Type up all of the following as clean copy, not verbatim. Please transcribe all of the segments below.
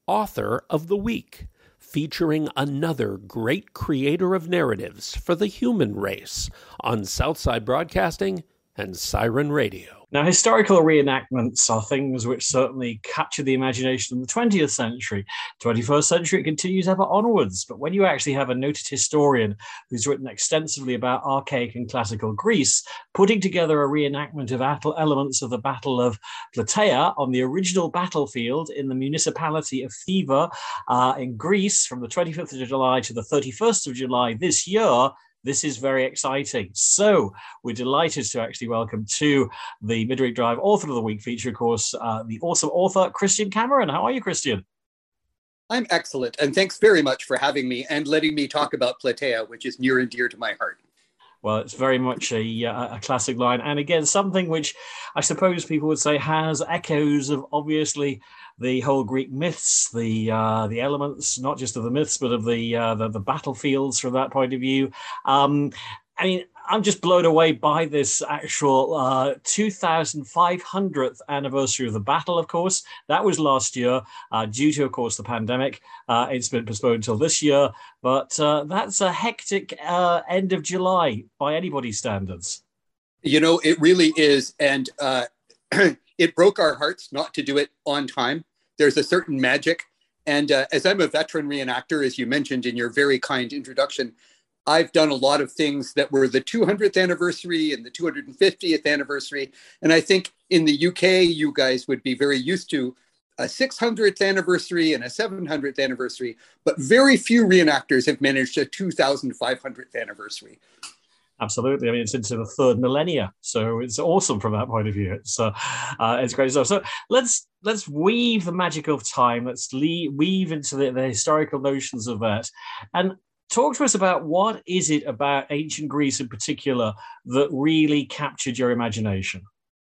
Author of the Week, featuring another great creator of narratives for the human race on Southside Broadcasting and Siren Radio. Now, historical reenactments are things which certainly capture the imagination in the 20th century. 21st century, it continues ever onwards. But when you actually have a noted historian who's written extensively about archaic and classical Greece, putting together a reenactment of elements of the Battle of Plataea on the original battlefield in the municipality of Theva in Greece from the 25th of July to the 31st of July this year, this is very exciting. So we're delighted to actually welcome to the Midweek Drive Author of the Week feature, of course, the awesome author, Christian Cameron. How are you, Christian? I'm excellent. And thanks very much for having me and letting me talk about Plataea, which is near and dear to my heart. Well, it's very much a classic line. And again, something which I suppose people would say has echoes of obviously the whole Greek myths, the elements, not just of the myths, but of the battlefields from that point of view. I mean, I'm just blown away by this actual 2,500th anniversary of the battle, of course. That was last year due to, of course, the pandemic. It's been postponed until this year. But that's a hectic end of July by anybody's standards. You know, it really is. And it broke our hearts not to do it on time. There's a certain magic. And as I'm a veteran reenactor, as you mentioned in your very kind introduction, I've done a lot of things that were the 200th anniversary and the 250th anniversary. And I think in the UK, you guys would be very used to a 600th anniversary and a 700th anniversary, but very few reenactors have managed a 2,500th anniversary. Absolutely. I mean, it's into the third millennia, so it's awesome from that point of view. It's great stuff. So let's weave the magic of time. Let's weave into the historical notions of that, and talk to us about what is it about ancient Greece in particular that really captured your imagination?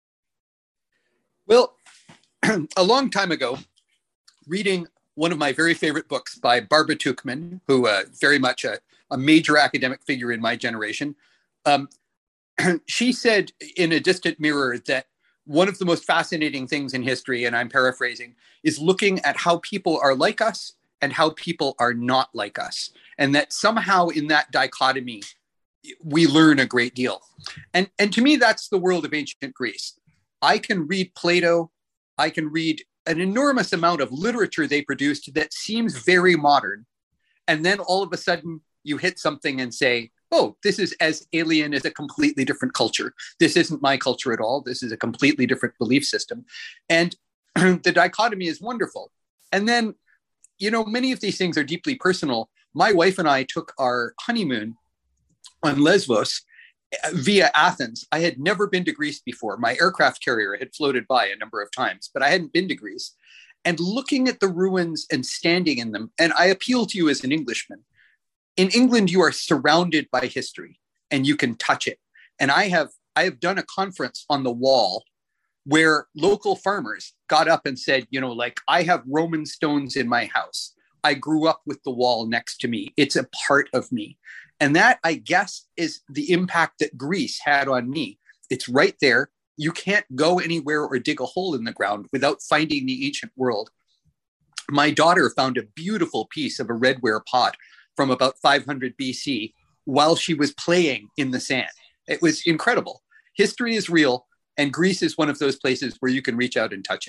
Well, a long time ago, reading one of my very favorite books by Barbara Tuchman, who very much a major academic figure in my generation, she said in A Distant Mirror that one of the most fascinating things in history, and I'm paraphrasing, is looking at how people are like us and how people are not like us. And that somehow in that dichotomy, we learn a great deal. And to me, that's the world of ancient Greece. I can read Plato. I can read an enormous amount of literature they produced that seems very modern. And then all of a sudden you hit something and say, oh, this is as alien as a completely different culture. This isn't my culture at all. This is a completely different belief system. And the dichotomy is wonderful. And then, you know, many of these things are deeply personal. My wife and I took our honeymoon on Lesbos via Athens. I had never been to Greece before. My aircraft carrier had floated by a number of times, but I hadn't been to Greece. And looking at the ruins and standing in them, and I appeal to you as an Englishman, in England, you are surrounded by history and you can touch it. And I have done a conference on the wall where local farmers got up and said, you know, like, I have Roman stones in my house. I grew up with the wall next to me. It's a part of me. And that, I guess, is the impact that Greece had on me. It's right there. You can't go anywhere or dig a hole in the ground without finding the ancient world. My daughter found a beautiful piece of a redware pot from about 500 BC while she was playing in the sand. It was incredible. History is real, and Greece is one of those places where you can reach out and touch it.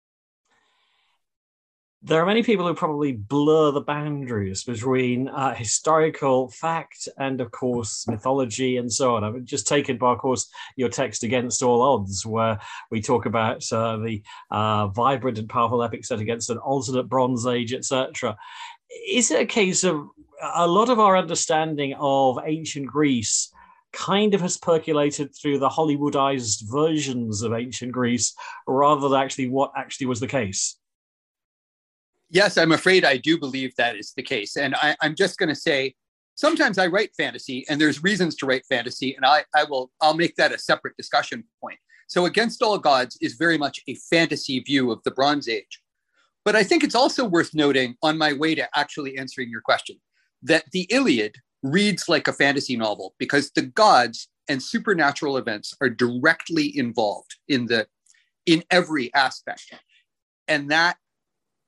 There are many people who probably blur the boundaries between historical fact and, of course, mythology and so on. I've just taken, by, of course, your text Against All Odds, where we talk about the vibrant and powerful epic set against an alternate Bronze Age, etc. Is it a case of a lot of our understanding of ancient Greece kind of has percolated through the Hollywoodized versions of ancient Greece rather than actually what actually was the case? Yes, I'm afraid I do believe that is the case. And I'm just going to say, sometimes I write fantasy and there's reasons to write fantasy, and I'll make that a separate discussion point. So Against All Gods is very much a fantasy view of the Bronze Age. But I think it's also worth noting, on my way to actually answering your question, that the Iliad reads like a fantasy novel because the gods and supernatural events are directly involved in every aspect. And that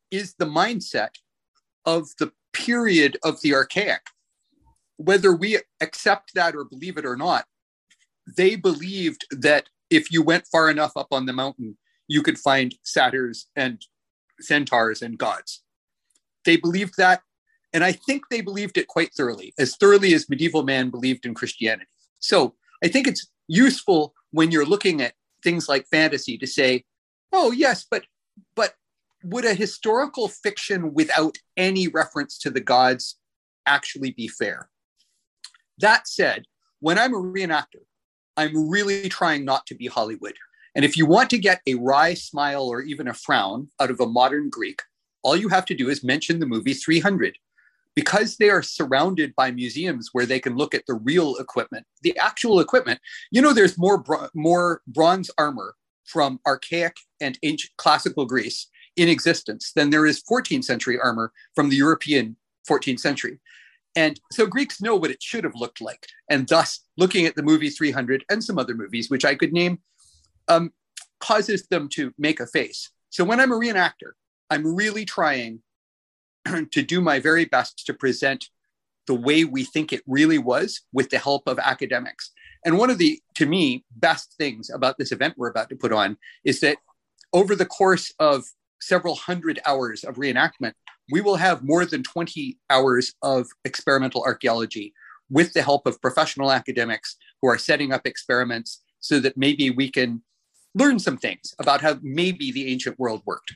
is the mindset of the period of the archaic. Whether we accept that or believe it or not, they believed that if you went far enough up on the mountain, you could find satyrs and centaurs and gods. They believed that, and I think they believed it quite thoroughly as medieval man believed in Christianity. So I think it's useful when you're looking at things like fantasy to say, oh yes, but would a historical fiction without any reference to the gods actually be fair? That said, when I'm a reenactor, I'm really trying not to be Hollywood. And if you want to get a wry smile or even a frown out of a modern Greek, all you have to do is mention the movie 300. Because they are surrounded by museums where they can look at the real equipment, the actual equipment. You know, there's more bronze armor from archaic and ancient classical Greece in existence than there is 14th century armor from the European 14th century. And so Greeks know what it should have looked like. And thus, looking at the movie 300 and some other movies, which I could name, causes them to make a face. So when I'm a reenactor, I'm really trying to do my very best to present the way we think it really was with the help of academics. And one of the, to me, best things about this event we're about to put on is that over the course of several hundred hours of reenactment, we will have more than 20 hours of experimental archaeology with the help of professional academics who are setting up experiments so that maybe we can learn some things about how maybe the ancient world worked.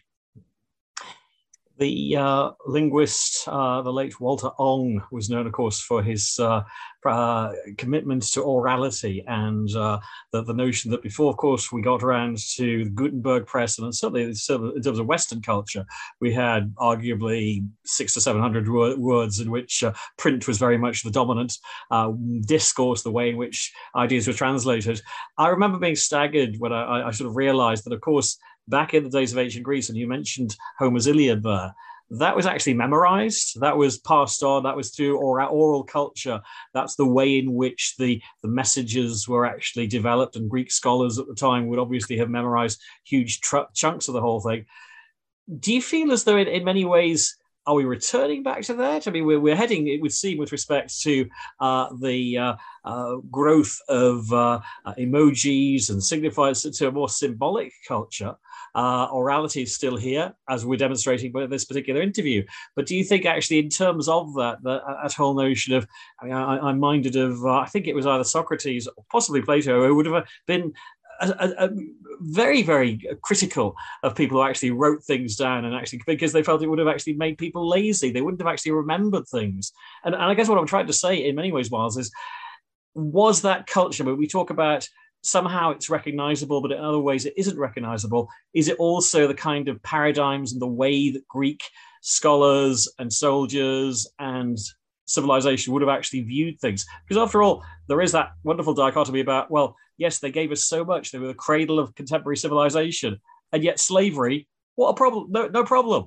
The linguist, the late Walter Ong, was known, of course, for his commitment to orality and the notion that before, of course, we got around to the Gutenberg press, and certainly in terms of Western culture, we had arguably 600 to 700 words in which print was very much the dominant discourse, the way in which ideas were translated. I remember being staggered when I sort of realized that, of course, back in the days of ancient Greece, and you mentioned Homer's Iliad there, that was actually memorized, that was passed on, that was through oral culture. That's the way in which the messages were actually developed, and Greek scholars at the time would obviously have memorized huge chunks of the whole thing. Do you feel as though in many ways, are we returning back to that? I mean, we're heading, it would seem, with respect to the growth of emojis and signifiers to a more symbolic culture. Orality is still here, as we're demonstrating by this particular interview. But do you think actually in terms of that whole notion of, I mean, I'm minded of, I think it was either Socrates or possibly Plato, who would have been very, very critical of people who actually wrote things down, and actually because they felt it would have actually made people lazy. They wouldn't have actually remembered things. And I guess what I'm trying to say in many ways, Miles, is was that culture, when we talk about somehow it's recognizable, but in other ways it isn't recognizable, is it also the kind of paradigms and the way that Greek scholars and soldiers and civilization would have actually viewed things? Because after all, there is that wonderful dichotomy about, well, yes, they gave us so much, they were the cradle of contemporary civilization, and yet slavery, what a problem, no problem.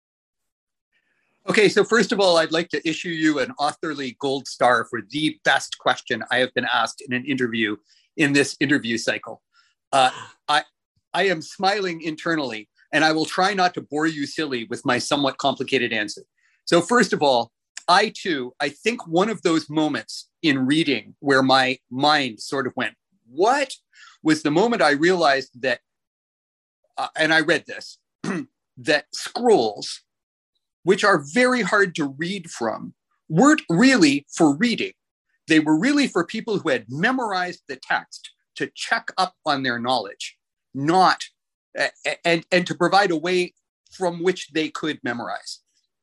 Okay, so first of all, I'd like to issue you an authorly gold star for the best question I have been asked in an interview in this interview cycle. I am smiling internally, and I will try not to bore you silly with my somewhat complicated answer. So first of all, I think one of those moments in reading where my mind sort of went, what? Was the moment I realized that, and I read this, that scrolls, which are very hard to read from, weren't really for reading. They were really for people who had memorized the text to check up on their knowledge, not, and to provide a way from which they could memorize.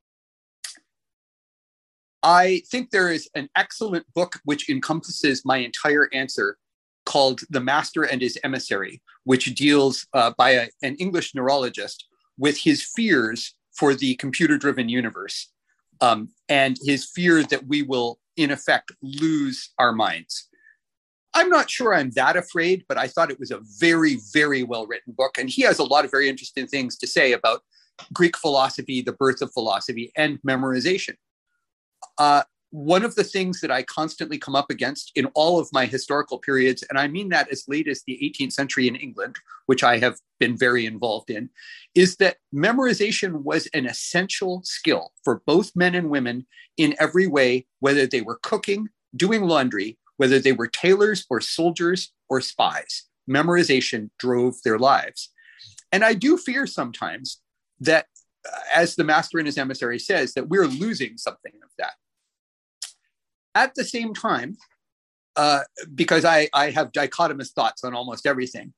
I think there is an excellent book which encompasses my entire answer called The Master and His Emissary, which deals by an English neurologist with his fears for the computer-driven universe and his fear that we will, in effect, lose our minds. I'm not sure I'm that afraid, but I thought it was a very, very well-written book. And he has a lot of very interesting things to say about Greek philosophy, the birth of philosophy, and memorization. one of the things that I constantly come up against in all of my historical periods, and I mean that as late as the 18th century in England, which I have been very involved in, is that memorization was an essential skill for both men and women in every way, whether they were cooking, doing laundry, whether they were tailors or soldiers or spies. Memorization drove their lives. And I do fear sometimes that, as the master and his emissary says, that we're losing something of that. At the same time, because I have dichotomous thoughts on almost everything,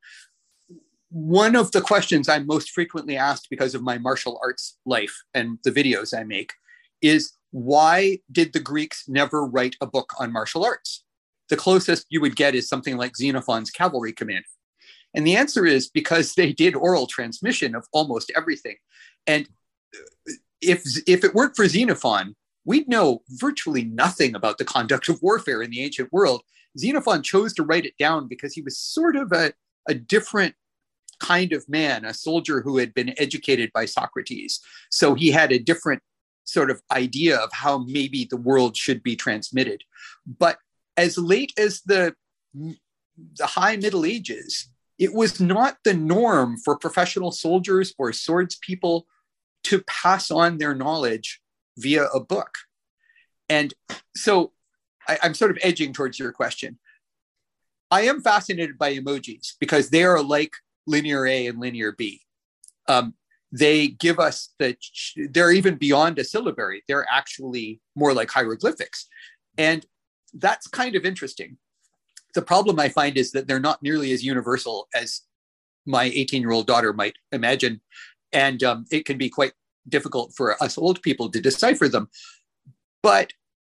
one of the questions I'm most frequently asked because of my martial arts life and the videos I make is, why did the Greeks never write a book on martial arts? The closest you would get is something like Xenophon's Cavalry Command. And the answer is because they did oral transmission of almost everything. And if it weren't for Xenophon, we'd know virtually nothing about the conduct of warfare in the ancient world. Xenophon chose to write it down because he was sort of a different kind of man, a soldier who had been educated by Socrates. So he had a different sort of idea of how maybe the world should be transmitted. But as late as the high Middle Ages, it was not the norm for professional soldiers or swords people to pass on their knowledge via a book. And so I'm sort of edging towards your question. I am fascinated by emojis because they are like linear A and linear B. They give us they're even beyond a syllabary. They're actually more like hieroglyphics. And that's kind of interesting. The problem I find is that they're not nearly as universal as my 18-year-old daughter might imagine. And it can be quite difficult for us old people to decipher them. But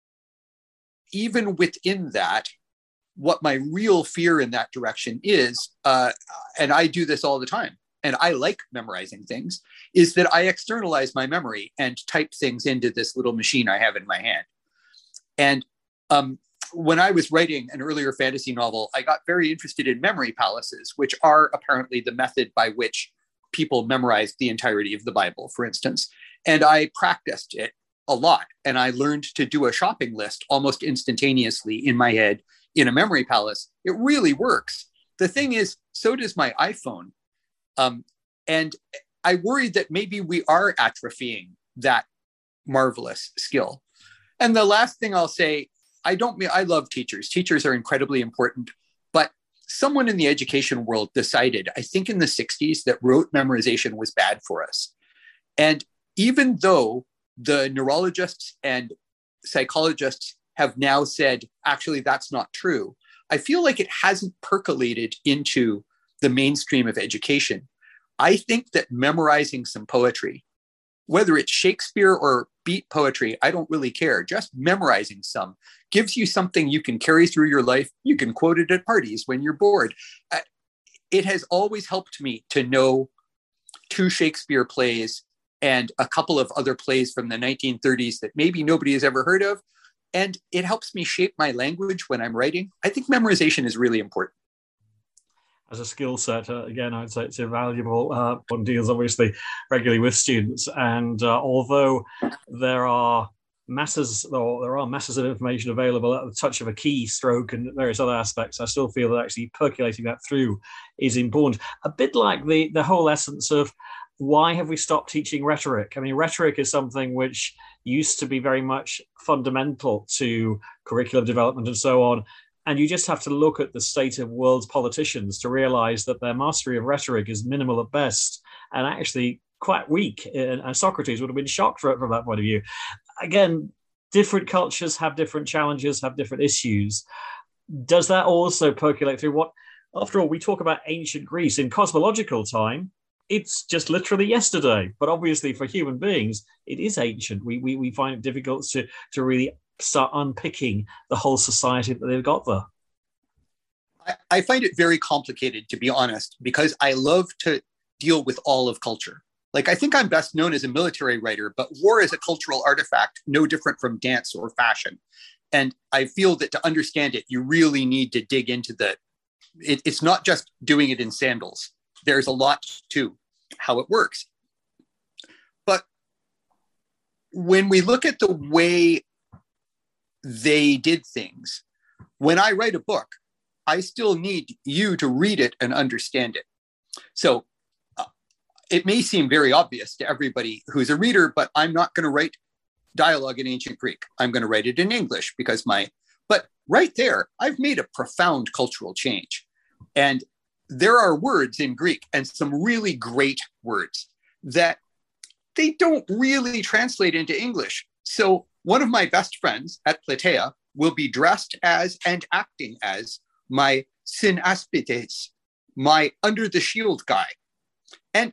even within that, what my real fear in that direction is, and I do this all the time, and I like memorizing things, is that I externalize my memory and type things into this little machine I have in my hand. And when I was writing an earlier fantasy novel, I got very interested in memory palaces, which are apparently the method by which people memorized the entirety of the Bible, for instance. And I practiced it a lot. And I learned to do a shopping list almost instantaneously in my head in a memory palace. It really works. The thing is, so does my iPhone. And I worry that maybe we are atrophying that marvelous skill. And the last thing I'll say, I love teachers. Teachers are incredibly important, but someone in the education world decided, I think in the 60s, that rote memorization was bad for us. And even though the neurologists and psychologists have now said, actually, that's not true, I feel like it hasn't percolated into the mainstream of education. I think that memorizing some poetry, whether it's Shakespeare or beat poetry, I don't really care. Just memorizing some gives you something you can carry through your life. You can quote it at parties when you're bored. It has always helped me to know 2 Shakespeare plays and a couple of other plays from the 1930s that maybe nobody has ever heard of. And it helps me shape my language when I'm writing. I think memorization is really important. As a skill set, again, I'd say it's invaluable. One deals obviously regularly with students, and although there are masses of information available at the touch of a keystroke and various other aspects, I still feel that actually percolating that through is important. A bit like the whole essence of why have we stopped teaching rhetoric? I mean, rhetoric is something which used to be very much fundamental to curriculum development and so on. And you just have to look at the state of world's politicians to realize that their mastery of rhetoric is minimal at best and actually quite weak. And Socrates would have been shocked from that point of view. Again, different cultures have different challenges, have different issues. Does that also percolate through what, after all, we talk about ancient Greece in cosmological time? It's just literally yesterday. But obviously for human beings, it is ancient. We find it difficult to really start unpicking the whole society that they've got there. I find it very complicated, to be honest, because I love to deal with all of culture. Like, I think I'm best known as a military writer, but war is a cultural artifact, no different from dance or fashion. And I feel that to understand it, you really need to dig into it's not just doing it in sandals. There's a lot to how it works. But when we look at the way they did things. When I write a book, I still need you to read it and understand it. So it may seem very obvious to everybody who's a reader, but I'm not going to write dialogue in ancient Greek. I'm going to write it in English because but right there, I've made a profound cultural change. And there are words in Greek, and some really great words, that they don't really translate into English. So one of my best friends at Plataea will be dressed as and acting as my synaspites, my under the shield guy. And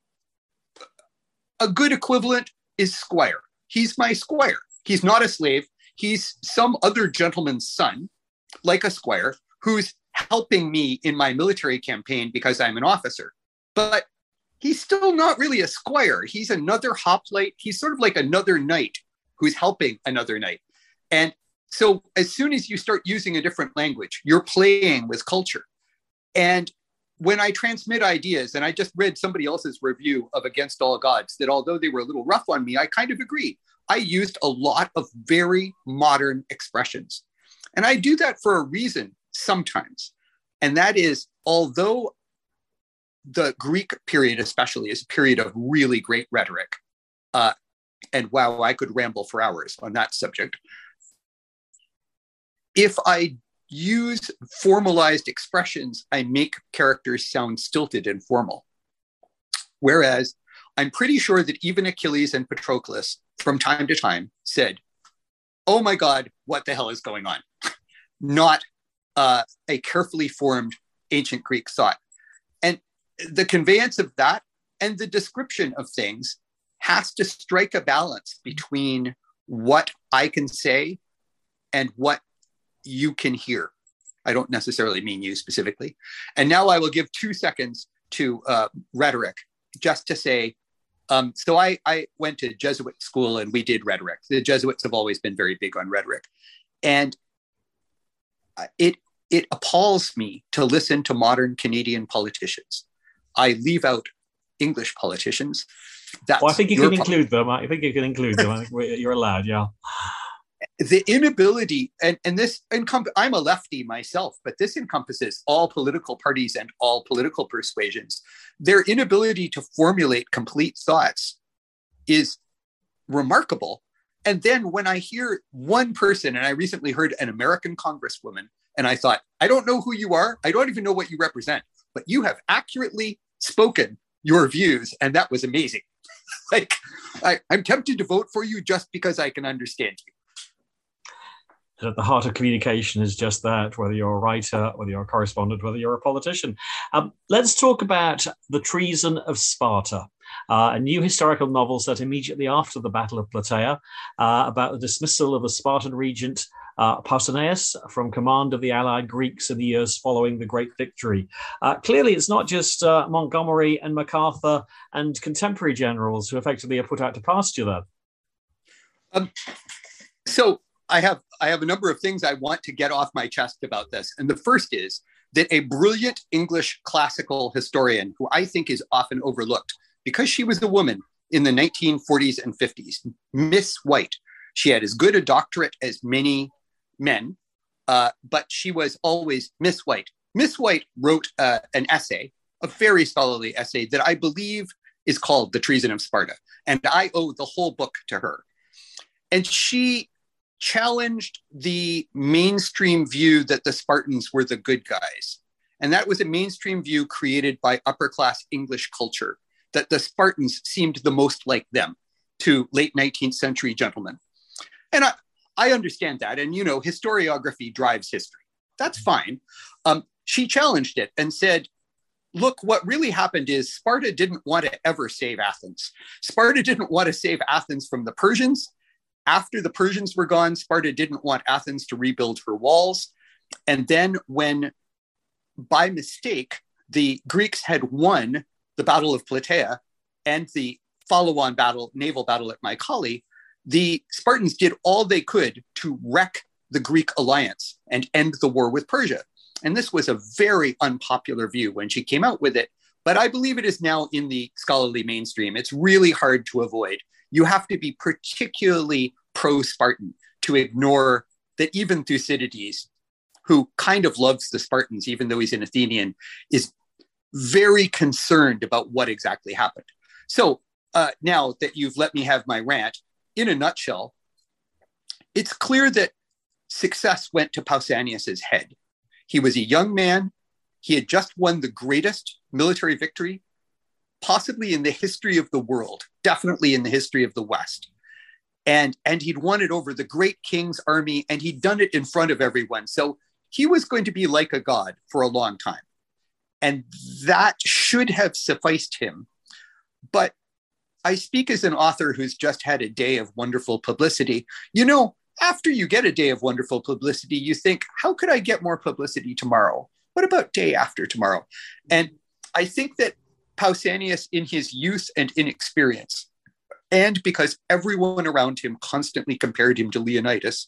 a good equivalent is squire. He's my squire. He's not a slave. He's some other gentleman's son, like a squire, who's helping me in my military campaign because I'm an officer. But he's still not really a squire. He's another hoplite. He's sort of like another knight who's helping another knight. And so as soon as you start using a different language, you're playing with culture. And when I transmit ideas, and I just read somebody else's review of Against All Gods, that although they were a little rough on me, I kind of agree. I used a lot of very modern expressions. And I do that for a reason sometimes. And that is, although the Greek period especially is a period of really great rhetoric, and wow, I could ramble for hours on that subject. If I use formalized expressions, I make characters sound stilted and formal. Whereas I'm pretty sure that even Achilles and Patroclus from time to time said, "Oh my God, what the hell is going on?" Not a carefully formed ancient Greek thought. And the conveyance of that and the description of things has to strike a balance between what I can say and what you can hear. I don't necessarily mean you specifically. And now I will give 2 seconds to rhetoric, just to say, so I went to Jesuit school and we did rhetoric. The Jesuits have always been very big on rhetoric. And it appalls me to listen to modern Canadian politicians. I leave out English politicians. Well, I think you can include them. I think you can include them. I think you're allowed, yeah. The inability, and this, I'm a lefty myself, but this encompasses all political parties and all political persuasions. Their inability to formulate complete thoughts is remarkable. And then when I hear one person, and I recently heard an American congresswoman, and I thought, I don't know who you are. I don't even know what you represent, but you have accurately spoken your views. And that was amazing. Like, I'm tempted to vote for you just because I can understand you. At the heart of communication is just that, whether you're a writer, whether you're a correspondent, whether you're a politician. Let's talk about The Treason of Sparta, a new historical novel set immediately after the Battle of Plataea, about the dismissal of the Spartan regent Pausanias from command of the allied Greeks in the years following the Great Victory. Clearly, it's not just Montgomery and MacArthur and contemporary generals who effectively are put out to pasture there. So I have a number of things I want to get off my chest about this. And the first is that a brilliant English classical historian, who I think is often overlooked because she was a woman in the 1940s and 50s, Miss White. She had as good a doctorate as many men, but she was always Miss White. Miss White wrote an essay, a very scholarly essay that I believe is called The Treason of Sparta. And I owe the whole book to her. And she challenged the mainstream view that the Spartans were the good guys. And that was a mainstream view created by upper class English culture, that the Spartans seemed the most like them to late 19th century gentlemen. And I understand that. And, you know, historiography drives history. That's fine. She challenged it and said, look, what really happened is Sparta didn't want to ever save Athens. Sparta didn't want to save Athens from the Persians. After the Persians were gone, Sparta didn't want Athens to rebuild her walls. And then when, by mistake, the Greeks had won the Battle of Plataea and the follow-on battle, naval battle at Mycale, the Spartans did all they could to wreck the Greek alliance and end the war with Persia. And this was a very unpopular view when she came out with it, but I believe it is now in the scholarly mainstream. It's really hard to avoid. You have to be particularly pro-Spartan to ignore that even Thucydides, who kind of loves the Spartans, even though he's an Athenian, is very concerned about what exactly happened. So now that you've let me have my rant, in a nutshell, it's clear that success went to Pausanias's head. He was a young man. He had just won the greatest military victory, possibly in the history of the world, definitely in the history of the West. And he'd won it over the great king's army, and he'd done it in front of everyone. So he was going to be like a god for a long time. And that should have sufficed him. But I speak as an author who's just had a day of wonderful publicity. You know, after you get a day of wonderful publicity, you think, how could I get more publicity tomorrow? What about day after tomorrow? And I think that Pausanias, in his youth and inexperience, and because everyone around him constantly compared him to Leonidas,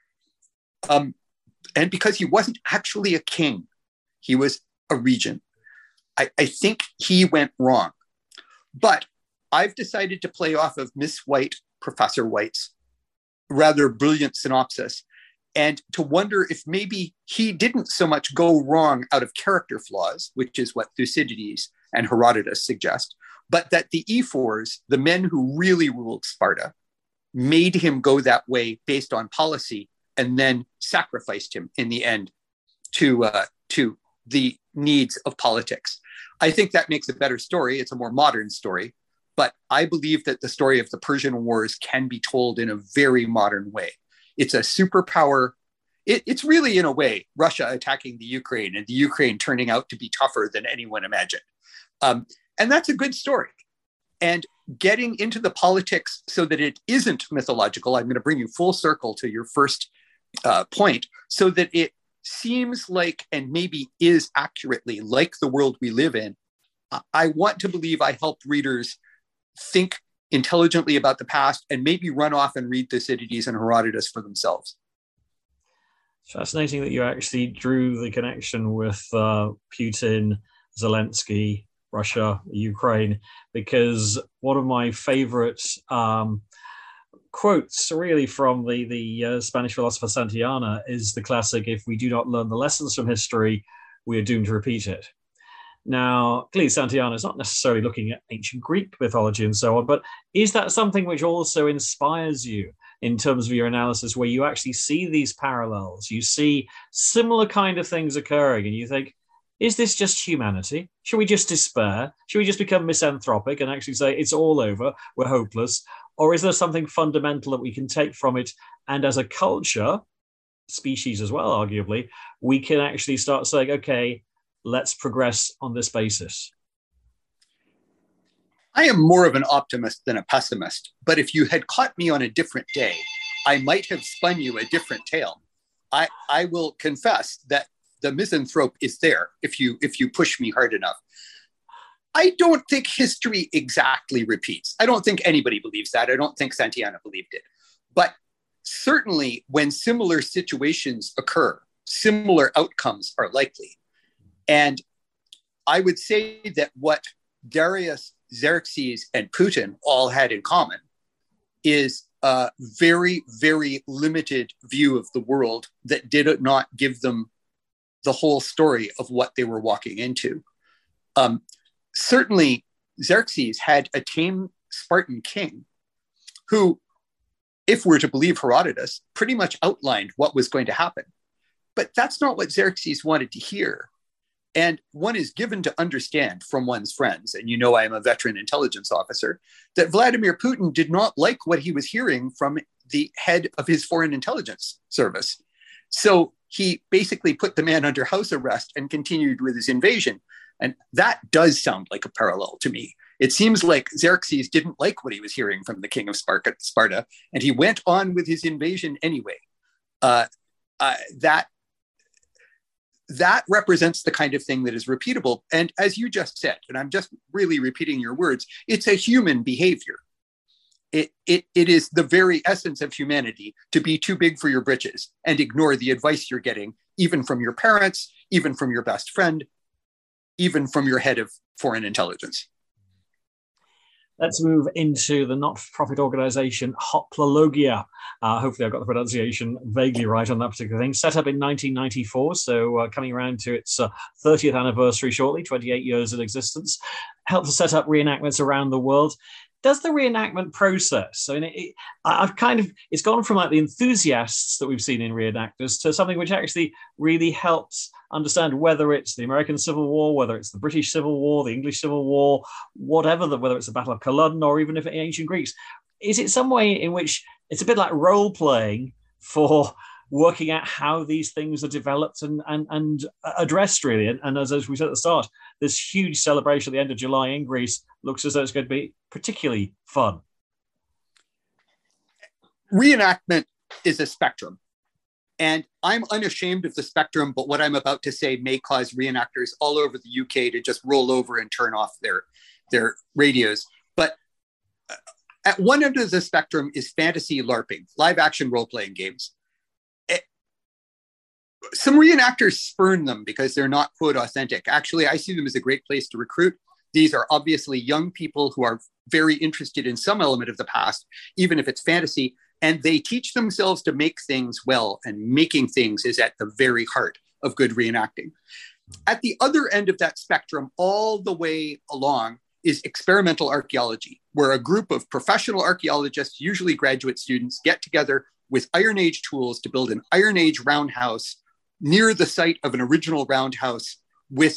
and because he wasn't actually a king, he was a regent, I think he went wrong. But I've decided to play off of Miss White, Professor White's rather brilliant synopsis, and to wonder if maybe he didn't so much go wrong out of character flaws, which is what Thucydides and Herodotus suggest, but that the ephors, the men who really ruled Sparta, made him go that way based on policy and then sacrificed him in the end to the needs of politics. I think that makes a better story. It's a more modern story, but I believe that the story of the Persian Wars can be told in a very modern way. It's a superpower. It's really, in a way, Russia attacking the Ukraine and the Ukraine turning out to be tougher than anyone imagined. And that's a good story. And getting into the politics so that it isn't mythological, I'm going to bring you full circle to your first point, so that it seems like, and maybe is accurately, like the world we live in. I want to believe I helped readers think intelligently about the past and maybe run off and read Thucydides and Herodotus for themselves. Fascinating that you actually drew the connection with Putin, Zelensky, Russia, Ukraine, because one of my favorite quotes really from the Spanish philosopher Santayana is the classic, if we do not learn the lessons from history, we are doomed to repeat it. Now, clearly Santayana is not necessarily looking at ancient Greek mythology and so on, but is that something which also inspires you in terms of your analysis, where you actually see these parallels, you see similar kind of things occurring, and you think, is this just humanity? Should we just despair? Should we just become misanthropic and actually say it's all over, we're hopeless? Or is there something fundamental that we can take from it? And as a culture, species as well, arguably, we can actually start saying, okay, let's progress on this basis. I am more of an optimist than a pessimist, but if you had caught me on a different day, I might have spun you a different tale. I will confess that the misanthrope is there if you push me hard enough. I don't think history exactly repeats. I don't think anybody believes that. I don't think Santayana believed it. But certainly when similar situations occur, similar outcomes are likely. And I would say that what Darius, Xerxes, and Putin all had in common is a very, very limited view of the world that did not give them the whole story of what they were walking into. Certainly, Xerxes had a tame Spartan king who, if we're to believe Herodotus, pretty much outlined what was going to happen. But that's not what Xerxes wanted to hear. And one is given to understand from one's friends, and you know I am a veteran intelligence officer, that Vladimir Putin did not like what he was hearing from the head of his foreign intelligence service. So he basically put the man under house arrest and continued with his invasion. And that does sound like a parallel to me. It seems like Xerxes didn't like what he was hearing from the king of Sparta, and he went on with his invasion anyway. That represents the kind of thing that is repeatable. And as you just said, and I'm just really repeating your words, it's a human behavior. It is the very essence of humanity to be too big for your britches and ignore the advice you're getting, even from your parents, even from your best friend, even from your head of foreign intelligence. Let's move into the not-for-profit organization Hoplologia. Hopefully I've got the pronunciation vaguely right on that particular thing. Set up in 1994, so coming around to its 30th anniversary shortly, 28 years in existence. Helped to set up reenactments around the world. Does the reenactment process, I mean, it's gone from like the enthusiasts that we've seen in reenactors to something which actually really helps understand whether it's the American Civil War, whether it's the British Civil War, the English Civil War, whether it's the Battle of Culloden, or even if it's ancient Greeks. Is it some way in which it's a bit like role playing for working out how these things are developed and addressed, really? And as we said at the start, this huge celebration at the end of July in Greece looks as though it's going to be particularly fun. Reenactment is a spectrum. And I'm unashamed of the spectrum, but what I'm about to say may cause reenactors all over the UK to just roll over and turn off their radios. But at one end of the spectrum is fantasy LARPing, live action role-playing games. Some reenactors spurn them because they're not, quote, authentic. Actually, I see them as a great place to recruit. These are obviously young people who are very interested in some element of the past, even if it's fantasy, and they teach themselves to make things well, and making things is at the very heart of good reenacting. At the other end of that spectrum, all the way along, is experimental archaeology, where a group of professional archaeologists, usually graduate students, get together with Iron Age tools to build an Iron Age roundhouse near the site of an original roundhouse with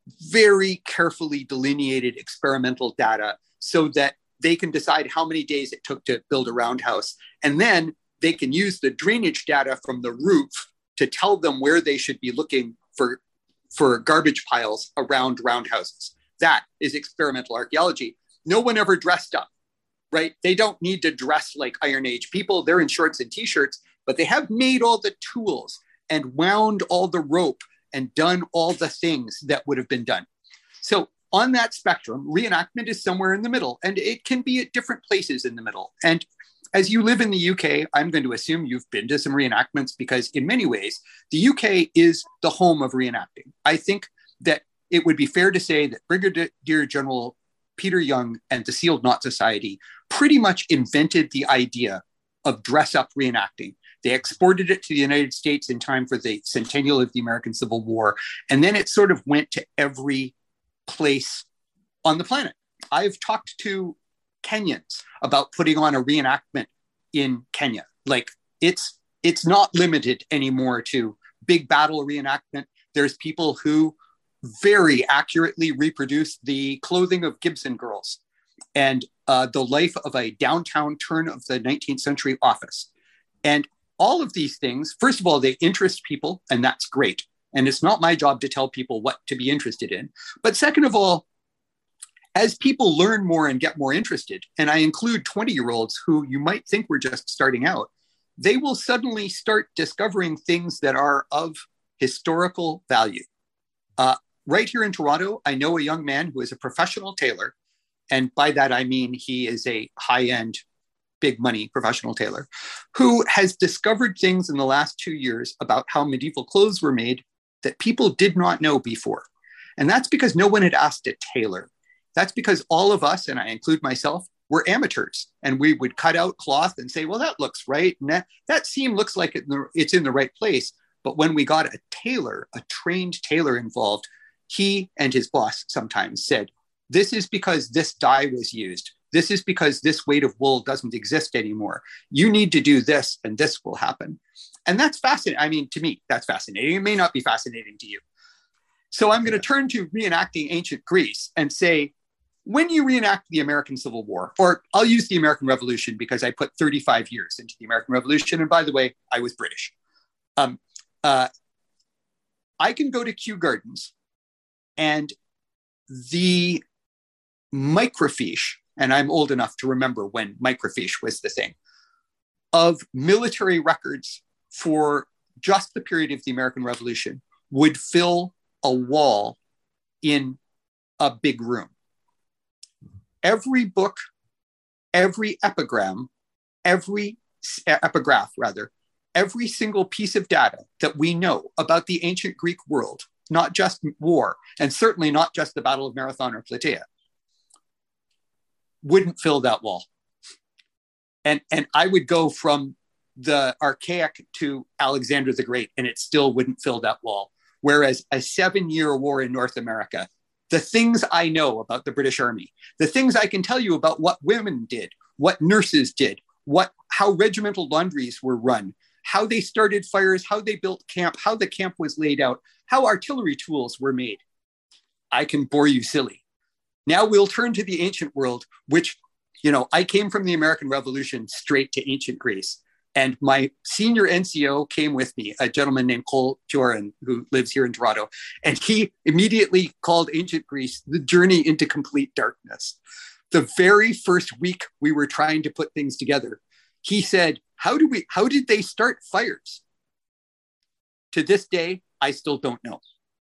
very carefully delineated experimental data so that they can decide how many days it took to build a roundhouse. And then they can use the drainage data from the roof to tell them where they should be looking for garbage piles around roundhouses. That is experimental archaeology. No one ever dressed up, right? They don't need to dress like Iron Age people. They're in shorts and t-shirts, but they have made all the tools and wound all the rope and done all the things that would have been done. So on that spectrum, reenactment is somewhere in the middle, and it can be at different places in the middle. And as you live in the UK, I'm going to assume you've been to some reenactments, because in many ways, the UK is the home of reenacting. I think that it would be fair to say that Brigadier General Peter Young and the Sealed Knot Society pretty much invented the idea of dress-up reenacting. They exported it to the United States in time for the centennial of the American Civil War, and then it sort of went to every place on the planet. I've talked to Kenyans about putting on a reenactment in Kenya. Like, it's not limited anymore to big battle reenactment. There's people who very accurately reproduce the clothing of Gibson girls and the life of a downtown turn of the 19th century office. And all of these things, first of all, they interest people, and that's great. And it's not my job to tell people what to be interested in. But second of all, as people learn more and get more interested, and I include 20-year-olds who you might think were just starting out, they will suddenly start discovering things that are of historical value. Right here in Toronto, I know a young man who is a professional tailor. And by that, I mean he is a high-end, big money professional tailor who has discovered things in the last 2 years about how medieval clothes were made that people did not know before. And that's because no one had asked a tailor. That's because all of us, and I include myself, were amateurs. And we would cut out cloth and say, well, that looks right. And that seam looks like it's in the right place. But when we got a tailor, a trained tailor involved, he and his boss sometimes said, this is because this dye was used. This is because this weight of wool doesn't exist anymore. You need to do this and this will happen. And that's fascinating. I mean, to me, that's fascinating. It may not be fascinating to you. So I'm going to turn to reenacting ancient Greece and say, when you reenact the American Civil War, or I'll use the American Revolution because I put 35 years into the American Revolution. And by the way, I was British. I can go to Kew Gardens and the microfiche, and I'm old enough to remember when microfiche was the thing, of military records for just the period of the American Revolution would fill a wall in a big room. Every book, every epigraph, every single piece of data that we know about the ancient Greek world, not just war, and certainly not just the Battle of Marathon or Plataea, wouldn't fill that wall. And I would go from the archaic to Alexander the Great, and it still wouldn't fill that wall. Whereas a 7-year war in North America, the things I know about the British Army, the things I can tell you about what women did, what nurses did, how regimental laundries were run, how they started fires, how they built camp, how the camp was laid out, how artillery tools were made. I can bore you silly. Now we'll turn to the ancient world, which, I came from the American Revolution straight to ancient Greece. And my senior NCO came with me, a gentleman named Cole Joran, who lives here in Toronto. And he immediately called ancient Greece the journey into complete darkness. The very first week we were trying to put things together, he said, how did they start fires? To this day, I still don't know.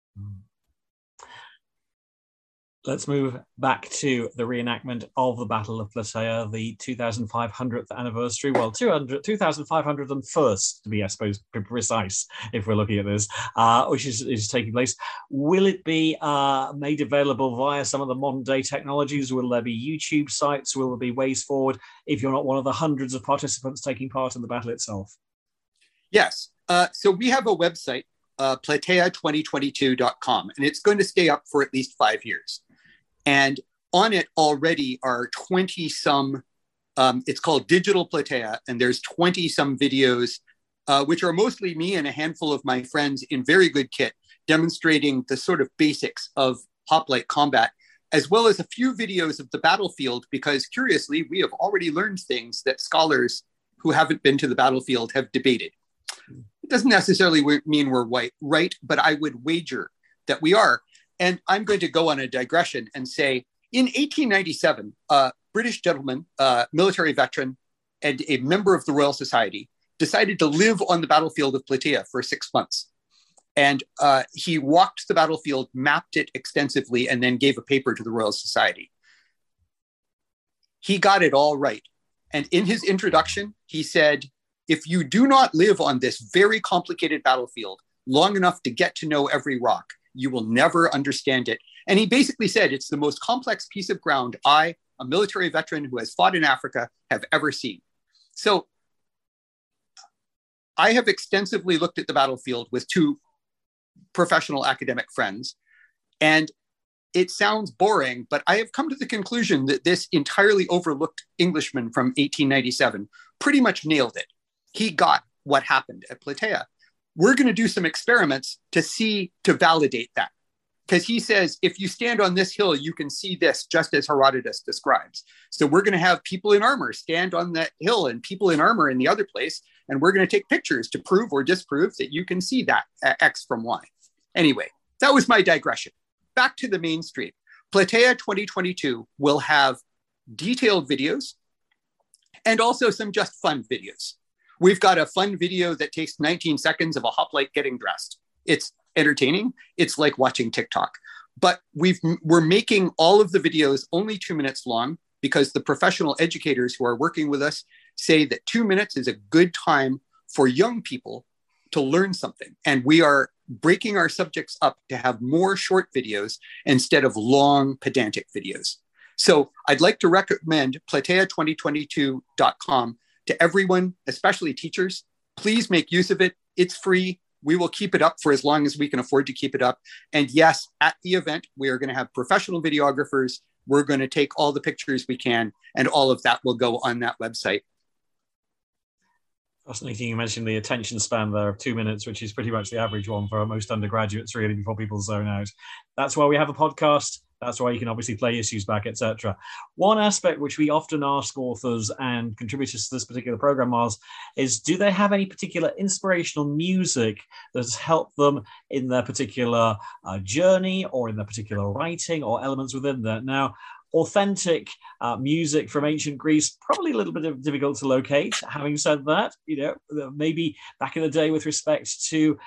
Let's move back to the reenactment of the Battle of Plataea, the 2500th anniversary. Well, 2501st to be, I suppose, precise, if we're looking at this, which is taking place. Will it be made available via some of the modern day technologies? Will there be YouTube sites? Will there be ways forward if you're not one of the hundreds of participants taking part in the battle itself? Yes. So we have a website, Plataea2022.com, and it's going to stay up for at least 5 years. And on it already are 20-some, it's called Digital Plataea, and there's 20-some videos, which are mostly me and a handful of my friends in very good kit, demonstrating the sort of basics of hoplite combat, as well as a few videos of the battlefield, because curiously, we have already learned things that scholars who haven't been to the battlefield have debated. It doesn't necessarily mean we're right, but I would wager that we are. And I'm going to go on a digression and say, in 1897, a British gentleman, military veteran, and a member of the Royal Society decided to live on the battlefield of Plataea for 6 months. And he walked the battlefield, mapped it extensively, and then gave a paper to the Royal Society. He got it all right. And in his introduction, he said, if you do not live on this very complicated battlefield long enough to get to know every rock, you will never understand it. And he basically said, it's the most complex piece of ground I, a military veteran who has fought in Africa, have ever seen. So I have extensively looked at the battlefield with 2 professional academic friends, and it sounds boring, but I have come to the conclusion that this entirely overlooked Englishman from 1897 pretty much nailed it. He got what happened at Plataea. We're going to do some experiments to validate that. Because he says, if you stand on this hill, you can see this, just as Herodotus describes. So we're going to have people in armor stand on that hill and people in armor in the other place. And we're going to take pictures to prove or disprove that you can see that X from Y. Anyway, that was my digression. Back to the mainstream. Plataea 2022 will have detailed videos and also some just fun videos. We've got a fun video that takes 19 seconds of a hoplite getting dressed. It's entertaining. It's like watching TikTok. But we're making all of the videos only 2 minutes long because the professional educators who are working with us say that 2 minutes is a good time for young people to learn something. And we are breaking our subjects up to have more short videos instead of long pedantic videos. So I'd like to recommend Plataea2022.com to everyone, especially teachers. Please make use of it. It's free. We will keep it up for as long as we can afford to keep it up. And yes, at the event, we are going to have professional videographers. We're going to take all the pictures we can, and all of that will go on that website. Fascinating. You mentioned the attention span there of 2 minutes, which is pretty much the average one for most undergraduates, really, before people zone out. That's why we have a podcast. That's why you can obviously play issues back, etc. One aspect which we often ask authors and contributors to this particular program, Miles, is do they have any particular inspirational music that has helped them in their particular journey or in their particular writing or elements within that? Now, authentic music from ancient Greece, probably a little bit difficult to locate. Having said that, maybe back in the day with respect to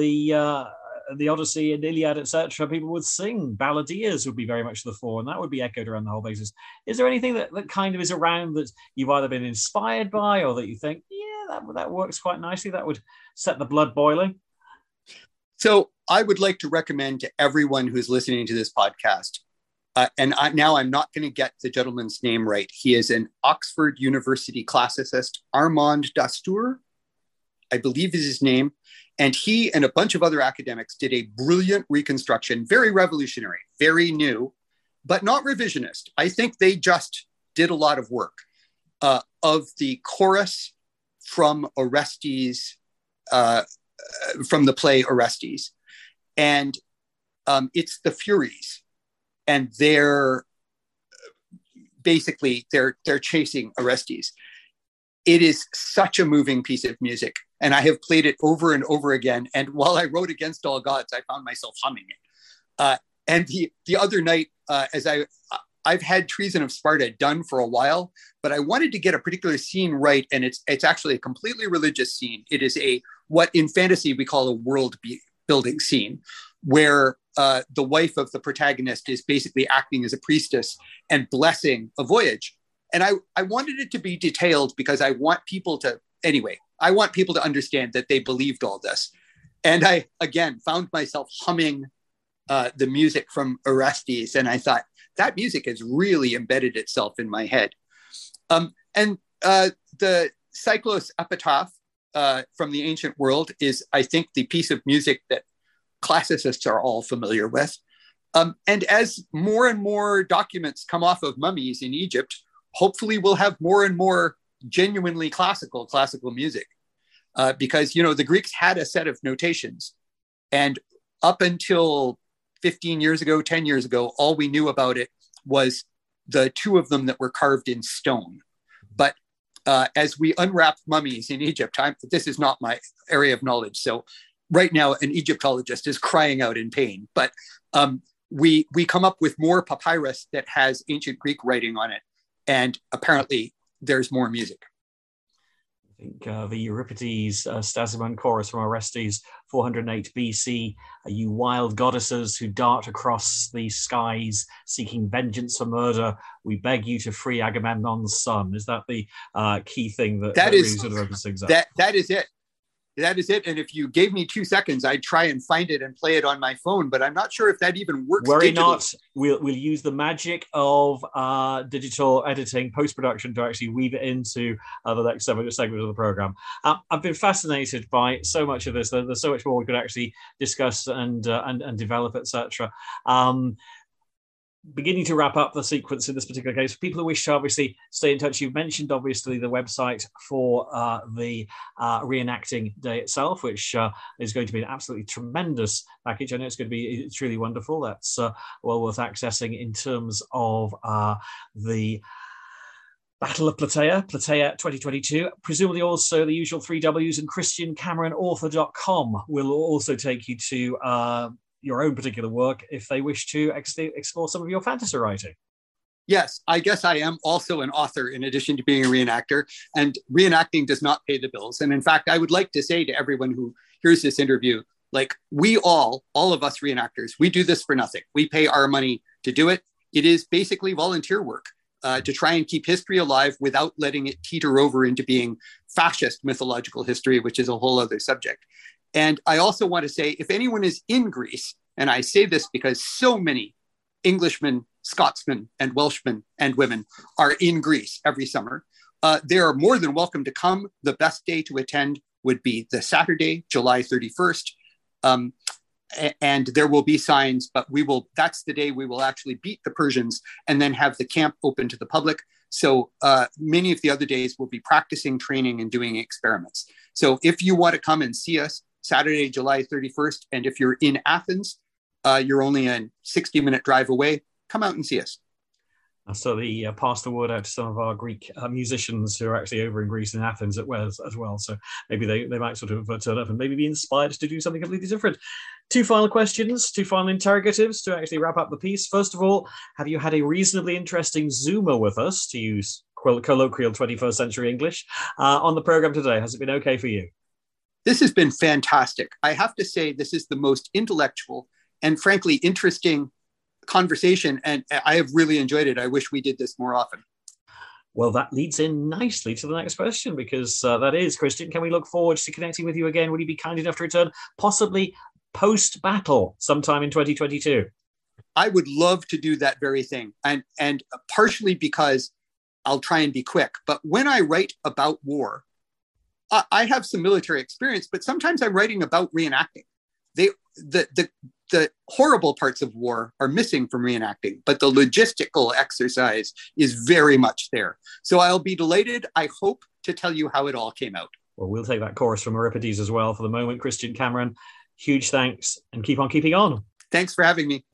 the Odyssey and Iliad, etc., people would sing. Balladeers would be very much to the fore, and that would be echoed around the whole basis. Is there anything that kind of is around that you've either been inspired by or that you think, yeah, that works quite nicely, that would set the blood boiling? So I would like to recommend to everyone who's listening to this podcast Now I'm not going to get the gentleman's name right. He is an Oxford University classicist, Armand Dastour, I believe is his name. And he and a bunch of other academics did a brilliant reconstruction, very revolutionary, very new, but not revisionist. I think they just did a lot of work of the chorus from Orestes, from the play Orestes. And it's the Furies. And they're chasing Orestes. It is such a moving piece of music. And I have played it over and over again. And while I wrote Against All Gods, I found myself humming it. And the other night, I've had Treason of Sparta done for a while, but I wanted to get a particular scene right. And it's actually a completely religious scene. It is what in fantasy we call a world building scene, where the wife of the protagonist is basically acting as a priestess and blessing a voyage. And I wanted it to be detailed because I want people to understand that they believed all this. And I, again, found myself humming the music from Orestes. And I thought, that music has really embedded itself in my head. And the Cyclos Epitaph from the ancient world is, I think, the piece of music that classicists are all familiar with. And as more and more documents come off of mummies in Egypt, hopefully we'll have more and more genuinely classical music. Because, the Greeks had a set of notations. And up until 15 years ago, 10 years ago, all we knew about it was the two of them that were carved in stone. But as we unwrap mummies in Egypt, this is not my area of knowledge. So right now, an Egyptologist is crying out in pain. But we come up with more papyrus that has ancient Greek writing on it. And apparently there's more music. I think the Euripides Stasimon chorus from Orestes, 408 BC, you wild goddesses who dart across the skies seeking vengeance for murder, we beg you to free Agamemnon's son. Is that the key thing that really sort of opens things up? That is it. That is it. And if you gave me 2 seconds, I'd try and find it and play it on my phone, but I'm not sure if that even works. Worry not. We'll use the magic of digital editing, post-production to actually weave it into the next segment of the program. I've been fascinated by so much of this. There's so much more we could actually discuss and develop, etc. Beginning to wrap up the sequence in this particular case, people who wish to obviously stay in touch, you've mentioned obviously the website for the reenacting day itself, which is going to be an absolutely tremendous package. I know it's going to be truly wonderful. That's well worth accessing in terms of the Battle of Plataea 2022. Presumably also the usual 3 Ws, and ChristianCameronAuthor.com will also take you to your own particular work if they wish to explore some of your fantasy writing. Yes, I guess I am also an author in addition to being a reenactor, and reenacting does not pay the bills. And in fact, I would like to say to everyone who hears this interview, like we all of us reenactors, we do this for nothing. We pay our money to do it. It is basically volunteer work to try and keep history alive without letting it teeter over into being fascist mythological history, which is a whole other subject. And I also want to say, if anyone is in Greece, and I say this because so many Englishmen, Scotsmen, and Welshmen and women are in Greece every summer, they are more than welcome to come. The best day to attend would be the Saturday, July 31st. And there will be signs, but that's the day we will actually beat the Persians and then have the camp open to the public. So many of the other days we'll be practicing, training, and doing experiments. So if you want to come and see us, Saturday, July 31st. And if you're in Athens, you're only a 60-minute drive away. Come out and see us. So pass the word out to some of our Greek musicians who are actually over in Greece and Athens as well. So maybe they might sort of turn up and maybe be inspired to do something completely different. 2 final questions, 2 final interrogatives to actually wrap up the piece. First of all, have you had a reasonably interesting Zoomer with us, to use colloquial 21st century English, on the program today? Has it been okay for you? This has been fantastic. I have to say, this is the most intellectual and frankly interesting conversation, and I have really enjoyed it. I wish we did this more often. Well, that leads in nicely to the next question, because that is, Christian, can we look forward to connecting with you again? Would you be kind enough to return, possibly post-battle, sometime in 2022? I would love to do that very thing. And partially because I'll try and be quick. But when I write about war, I have some military experience, but sometimes I'm writing about reenacting. The horrible parts of war are missing from reenacting, but the logistical exercise is very much there. So I'll be delighted, I hope, to tell you how it all came out. Well, we'll take that chorus from Euripides as well for the moment. Christian Cameron, huge thanks and keep on keeping on. Thanks for having me.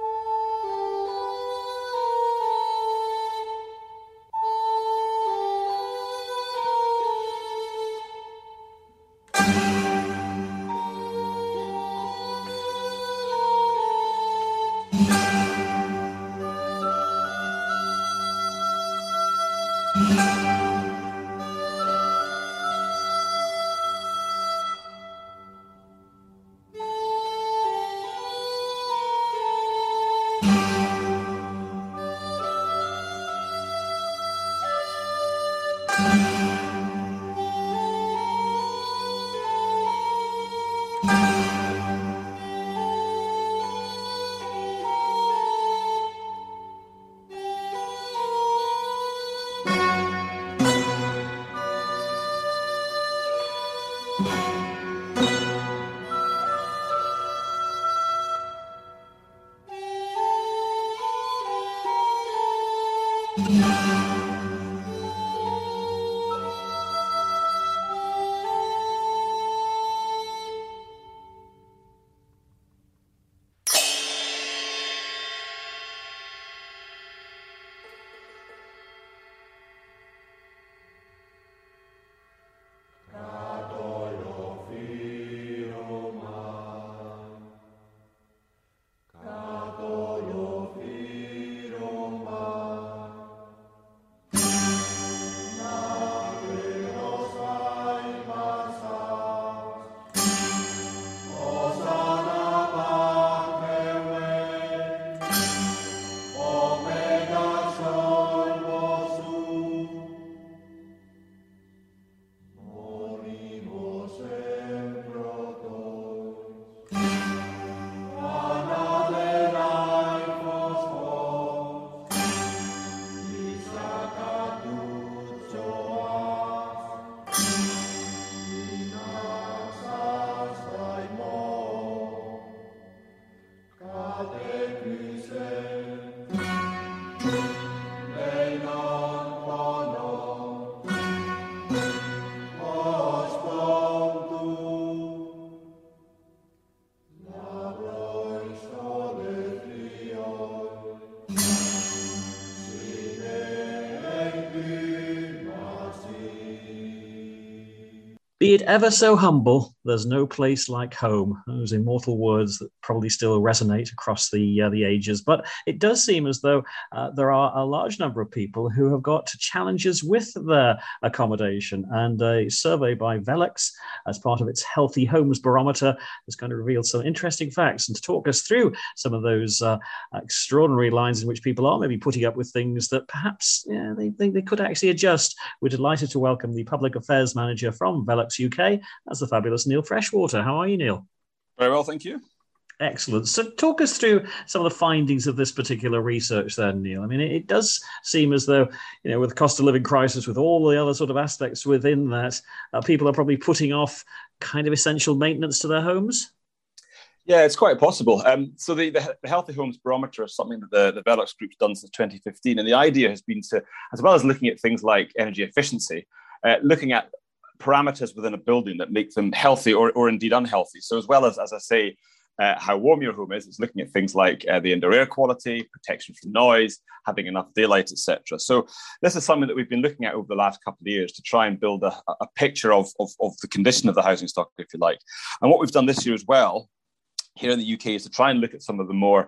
Be it ever so humble, there's no place like home. Those immortal words that probably still resonate across the ages. But it does seem as though there are a large number of people who have got challenges with their accommodation. And a survey by Velux, as part of its Healthy Homes Barometer, is going to reveal some interesting facts. And to talk us through some of those extraordinary lines in which people are maybe putting up with things that perhaps they think they could actually adjust, we're delighted to welcome the Public Affairs Manager from Velux UK. That's the fabulous Neil Freshwater. How are you, Neil? Very well, thank you. Excellent. So talk us through some of the findings of this particular research then, Neil. I mean, it does seem as though, with the cost of living crisis, with all the other sort of aspects within that, people are probably putting off kind of essential maintenance to their homes. Yeah, it's quite possible. So the Healthy Homes Barometer is something that the Velux Group's done since 2015. And the idea has been to, as well as looking at things like energy efficiency, looking at parameters within a building that make them healthy or indeed unhealthy. So as well as I say, how warm your home is, it's looking at things like the indoor air quality, protection from noise, having enough daylight, etc. So this is something that we've been looking at over the last couple of years to try and build a picture of the condition of the housing stock, if you like. And what we've done this year as well, here in the UK, is to try and look at some of the more,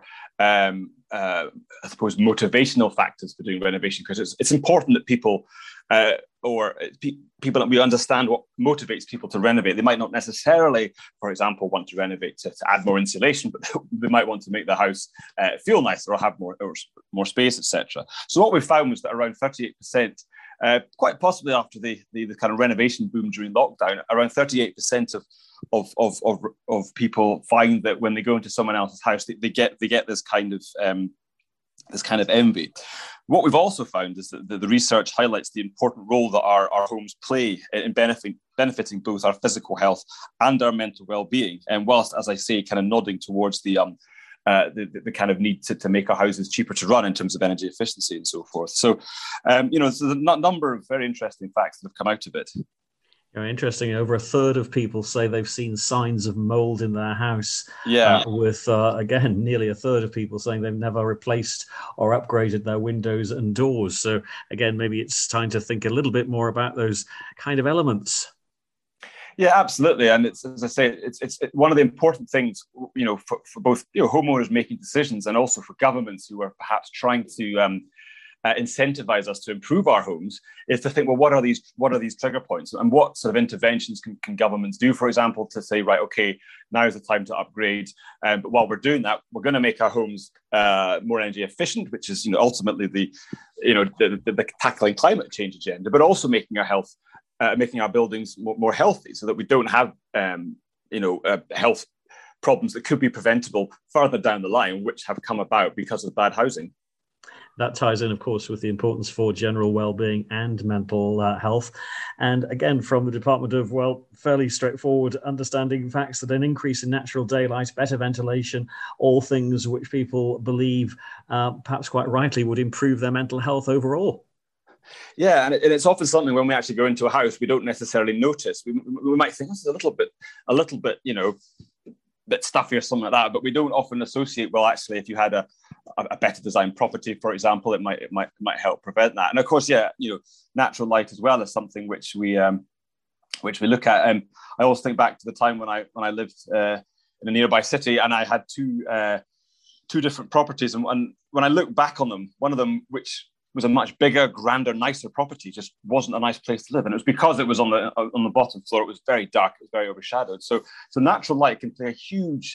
I suppose, motivational factors for doing renovation, because it's important that people that we understand what motivates people to renovate. They might not necessarily, for example, want to renovate to add more insulation, but they might want to make the house feel nicer or have more space, etc. So what we found was that around 38% quite possibly after the kind of renovation boom during lockdown, around 38% of people find that when they go into someone else's house, they get this kind of envy. What we've also found is that the research highlights the important role that our homes play in benefiting both our physical health and our mental well-being. And whilst, as I say, kind of nodding towards the kind of need to make our houses cheaper to run in terms of energy efficiency and so forth. So, there's a number of very interesting facts that have come out of it. Interesting. Over a third of people say they've seen signs of mold in their house. Yeah. With, again, nearly a third of people saying they've never replaced or upgraded their windows and doors. So, again, maybe it's time to think a little bit more about those kind of elements. Yeah, absolutely. And it's, as I say, it's one of the important things, for both homeowners making decisions and also for governments who are perhaps trying to incentivize us to improve our homes, is to think, well, what are these trigger points, and what sort of interventions can governments do, for example, to say, right, okay, now is the time to upgrade, but while we're doing that, we're going to make our homes more energy efficient, which is ultimately the tackling climate change agenda, but also making our buildings more healthy, so that we don't have health problems that could be preventable further down the line, which have come about because of bad housing. That ties in, of course, with the importance for general well-being and mental health. And again, from the Department of, fairly straightforward understanding facts that an increase in natural daylight, better ventilation, all things which people believe, perhaps quite rightly, would improve their mental health overall. Yeah, and it's often something when we actually go into a house, we don't necessarily notice. We might think this is a little bit, bit stuffy or something like that, but we don't often associate, well, actually, if you had a better designed property, for example, it might help prevent that. And of course, natural light as well is something which we look at. And I always think back to the time when I lived in a nearby city, and I had two different properties. And when I look back on them, one of them, which was a much bigger, grander, nicer property, just wasn't a nice place to live. And it was because it was on the bottom floor. It was very dark. It was very overshadowed. So natural light can play a huge,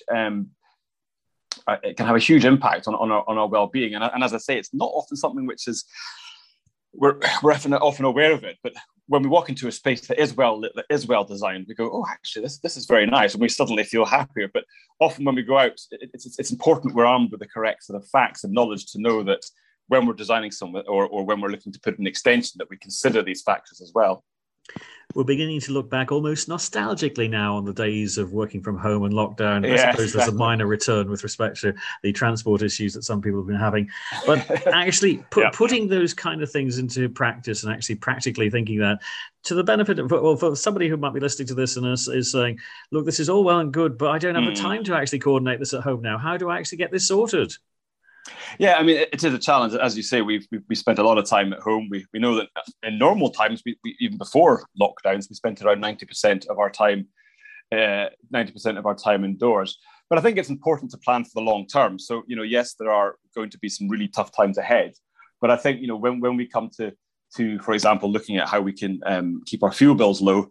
it can have a huge impact on our well-being. And as I say, it's not often something which is we're often aware of it. But when we walk into a space that is well lit, that is well designed, we go, oh, actually, this is very nice, and we suddenly feel happier. But often when we go out, it's important we're armed with the correct sort of facts and knowledge to know that when we're designing somewhere or when we're looking to put an extension, that we consider these factors as well. We're beginning to look back almost nostalgically now on the days of working from home and lockdown. I suppose there's a minor return with respect to the transport issues that some people have been having. But actually putting those kind of things into practice and actually practically thinking that, to the benefit of, for somebody who might be listening to this and is saying, look, this is all well and good, but I don't have the time to actually coordinate this at home now. How do I actually get this sorted? Yeah, I mean, it is a challenge. As you say, we spent a lot of time at home. We know that in normal times, we even before lockdowns, we spent around 90% of our time, 90% of our time indoors. But I think it's important to plan for the long term. So, yes, there are going to be some really tough times ahead. But I think, when we come to, for example, looking at how we can keep our fuel bills low,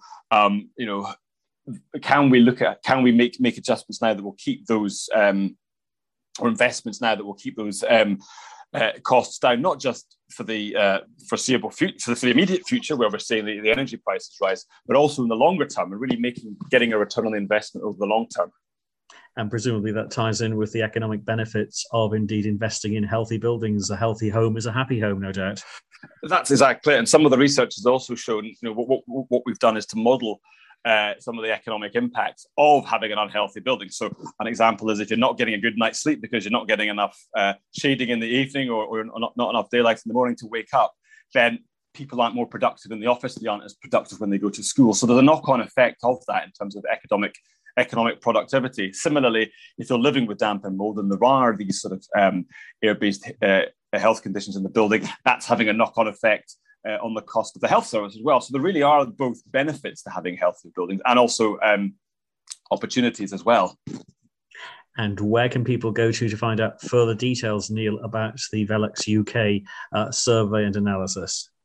can we make adjustments now that will keep those or investments now that will keep those costs down, not just for the foreseeable future, for the immediate future where we're seeing the energy prices rise, but also in the longer term, and really getting a return on the investment over the long term. And presumably that ties in with the economic benefits of indeed investing in healthy buildings. A healthy home is a happy home, no doubt. That's exactly it. And some of the research has also shown, what we've done is to model some of the economic impacts of having an unhealthy building. So an example is if you're not getting a good night's sleep because you're not getting enough shading in the evening or not enough daylight in the morning to wake up, then people aren't more productive in the office. They aren't as productive when they go to school. So there's a knock-on effect of that in terms of economic productivity. Similarly, if you're living with damp and mold and there are these sort of air-based health conditions in the building, that's having a knock-on effect on the cost of the health service as well. So there really are both benefits to having healthy buildings and also opportunities as well. And where can people go to find out further details, Neil, about the Velux UK survey and analysis?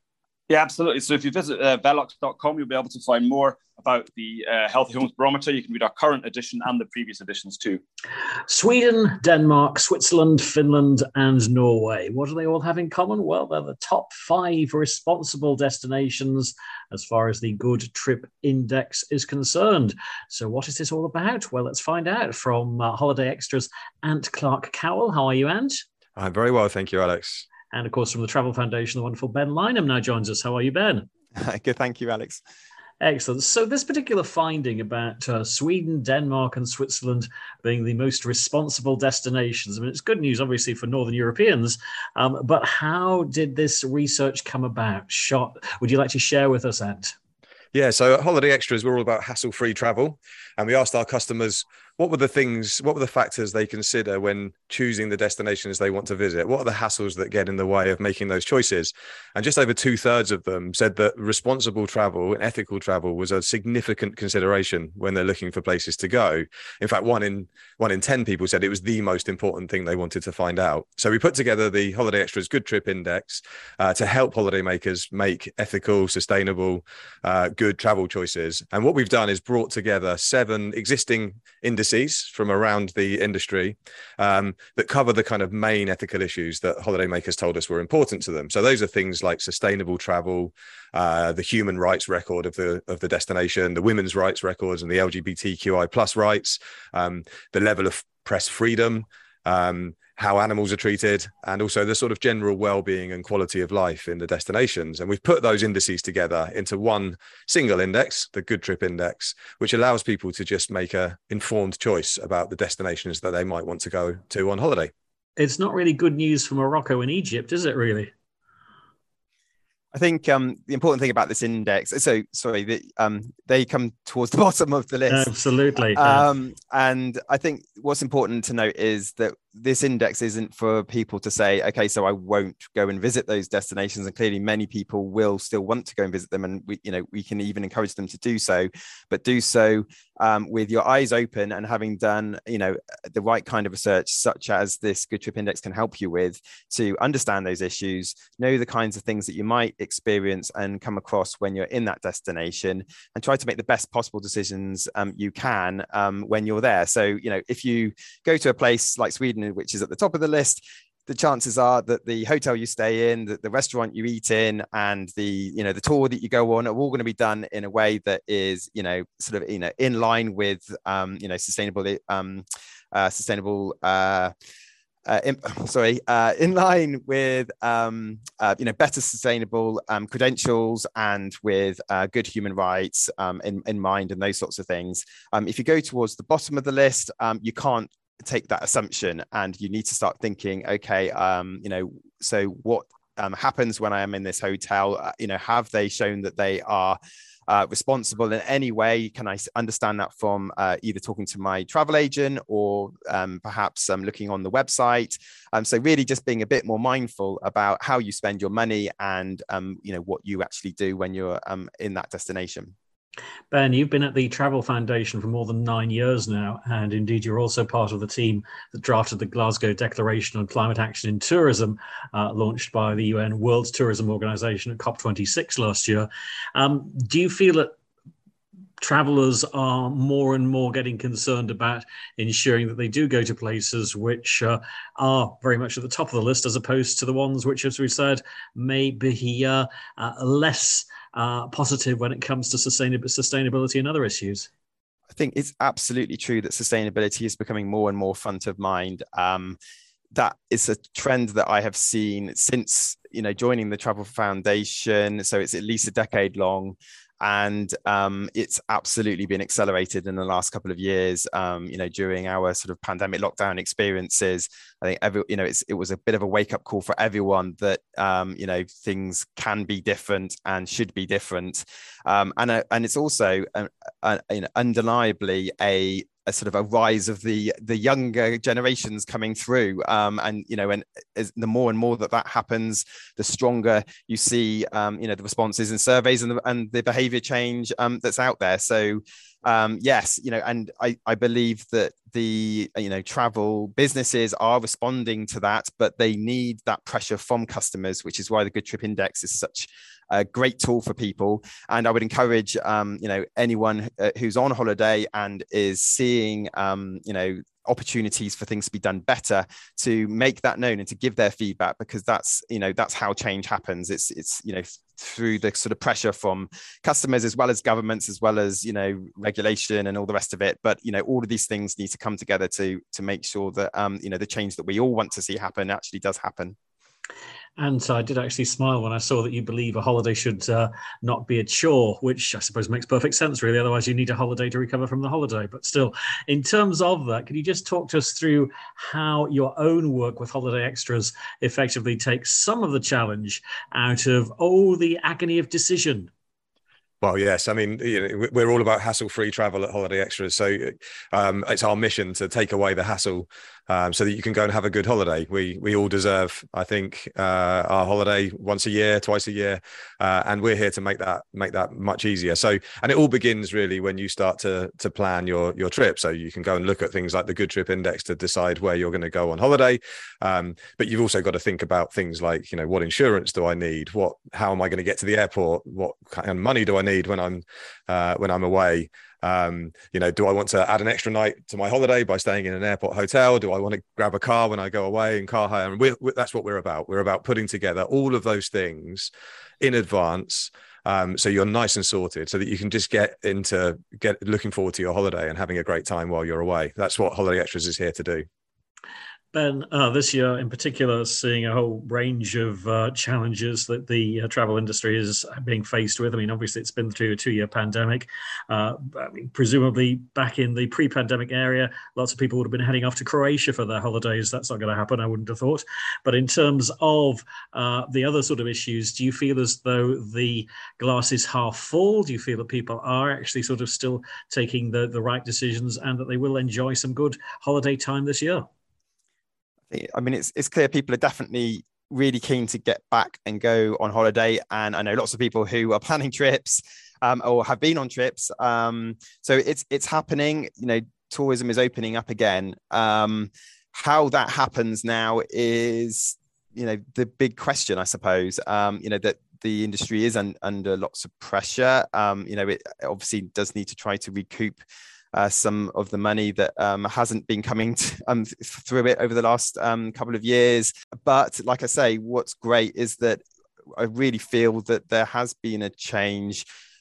Yeah, absolutely. So if you visit Velux.com, you'll be able to find more about the Healthy Homes Barometer. You can read our current edition and the previous editions too. Sweden, Denmark, Switzerland, Finland, and Norway. What do they all have in common? Well, they're the top 5 responsible destinations as far as the Good Trip Index is concerned. So what is this all about? Well, let's find out from Holiday Extra's Ant Clark Cowell. How are you, Ant? I'm very well, thank you, Alex. And of course, from the Travel Foundation, the wonderful Ben Lynham now joins us. How are you, Ben? Good, thank you, Alex. Excellent. So this particular finding about Sweden, Denmark and Switzerland being the most responsible destinations, I mean, it's good news, obviously, for Northern Europeans, but how did this research come about? Would you like to share with us, Ant? Yeah, so at Holiday Extras, we're all about hassle-free travel. And we asked our customers, what were the factors they consider when choosing the destinations they want to visit? What are the hassles that get in the way of making those choices? And just over 2/3 of them said that responsible travel and ethical travel was a significant consideration when they're looking for places to go. In fact, one in 10 people said it was the most important thing they wanted to find out. So we put together the Holiday Extras Good Trip Index to help holidaymakers make ethical, sustainable, good travel choices. And what we've done is brought together 7 existing indices from around the industry that cover the kind of main ethical issues that holidaymakers told us were important to them. So those are things like sustainable travel, the human rights record of the destination, the women's rights records and the LGBTQI plus rights, the level of press freedom, how animals are treated, and also the sort of general well-being and quality of life in the destinations. And we've put those indices together into one single index, the Good Trip Index, which allows people to just make an informed choice about the destinations that they might want to go to on holiday. It's not really good news for Morocco and Egypt, is it really? I think the important thing about this index, they come towards the bottom of the list. Absolutely. And I think what's important to note is that this index isn't for people to say, okay, so I won't go and visit those destinations. And clearly many people will still want to go and visit them. And we can even encourage them to do so, but do so with your eyes open and having done, the right kind of research, such as this Good Trip Index can help you with, to understand those issues, know the kinds of things that you might experience and come across when you're in that destination, and try to make the best possible decisions you can when you're there. So, if you go to a place like Sweden, which is at the top of the list, the chances are that the hotel you stay in, the restaurant you eat in, and the tour that you go on are all going to be done in a way that is, in line with, in line with better sustainable credentials and with good human rights in mind, and those sorts of things. If you go towards the bottom of the list, you can't take that assumption, and you need to start thinking, okay, so what happens when I am in this hotel? Have they shown that they are responsible in any way? Can I understand that from either talking to my travel agent or perhaps looking on the website? So really just being a bit more mindful about how you spend your money and what you actually do when you're in that destination. Ben, you've been at the Travel Foundation for more than 9 years now, and indeed you're also part of the team that drafted the Glasgow Declaration on Climate Action in Tourism, launched by the UN World Tourism Organization at COP26 last year. Do you feel that travellers are more and more getting concerned about ensuring that they do go to places which are very much at the top of the list, as opposed to the ones which, as we said, may be less positive when it comes to sustainability and other issues? I think it's absolutely true that sustainability is becoming more and more front of mind. That is a trend that I have seen since joining the Travel Foundation. So it's at least a decade long. And it's absolutely been accelerated in the last couple of years. During our sort of pandemic lockdown experiences, I think it was a bit of a wake up call for everyone that things can be different and should be different, and it's also undeniably a sort of a rise of the younger generations coming through, and as the more and more that happens, the stronger you see the responses in surveys and the behavior change that's out there. So yes, and I believe that the travel businesses are responding to that, but they need that pressure from customers, which is why the Good Trip Index is such a great tool for people. And I would encourage, anyone who's on holiday and is seeing, opportunities for things to be done better, to make that known and to give their feedback, because that's how change happens. It's through the sort of pressure from customers as well as governments, as well as regulation and all the rest of it. But all of these things need to come together to make sure that the change that we all want to see happen actually does happen. And so I did actually smile when I saw that you believe a holiday should not be a chore, which I suppose makes perfect sense, really. Otherwise, you need a holiday to recover from the holiday. But still, in terms of that, can you just talk to us through how your own work with Holiday Extras effectively takes some of the challenge out of, the agony of decision? Well, yes. I mean, we're all about hassle-free travel at Holiday Extras. So it's our mission to take away the hassle so that you can go and have a good holiday. We all deserve, I think, our holiday once a year, twice a year, and we're here to make that much easier. So, and it all begins really when you start to plan your trip. So you can go and look at things like the Good Trip Index to decide where you're going to go on holiday. But you've also got to think about things like, what insurance do I need? How am I going to get to the airport? What kind of money do I need when I'm away? Do I want to add an extra night to my holiday by staying in an airport hotel? Do I want to grab a car when I go away and car hire? And that's what we're about. We're about putting together all of those things in advance, so you're nice and sorted, so that you can just get looking forward to your holiday and having a great time while you're away. That's what Holiday Extras is here to do. Ben, this year in particular, seeing a whole range of challenges that the travel industry is being faced with. I mean, obviously, it's been through a 2-year pandemic. Presumably, back in the pre-pandemic area, lots of people would have been heading off to Croatia for their holidays. That's not going to happen, I wouldn't have thought. But in terms of the other sort of issues, do you feel as though the glass is half full? Do you feel that people are actually sort of still taking the right decisions and that they will enjoy some good holiday time this year? I mean, it's clear people are definitely really keen to get back and go on holiday. And I know lots of people who are planning trips or have been on trips. So it's happening. Tourism is opening up again. How that happens now is, the big question, I suppose. That the industry is under lots of pressure. It obviously does need to try to recoup some of the money that hasn't been coming through it over the last couple of years. But like I say, what's great is that I really feel that there has been a change,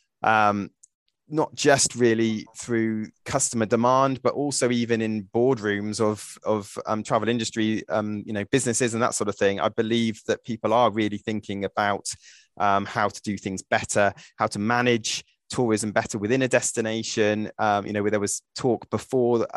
not just really through customer demand, but also even in boardrooms of travel industry, businesses and that sort of thing. I believe that people are really thinking about how to do things better, how to manage tourism better within a destination. Where there was talk before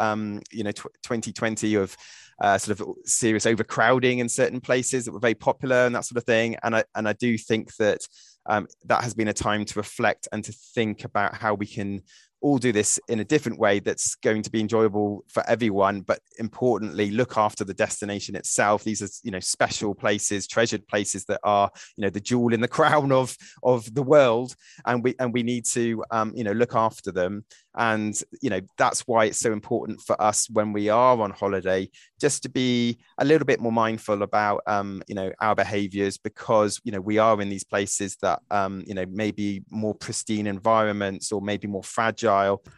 2020 of sort of serious overcrowding in certain places that were very popular and that sort of thing. And I do think that that has been a time to reflect and to think about how we can all do this in a different way that's going to be enjoyable for everyone, but importantly, look after the destination itself. These are, special places, treasured places that are, the jewel in the crown of the world, and we need to, look after them. And, that's why it's so important for us when we are on holiday, just to be a little bit more mindful about, our behaviors, because, we are in these places that, maybe more pristine environments or maybe more fragile.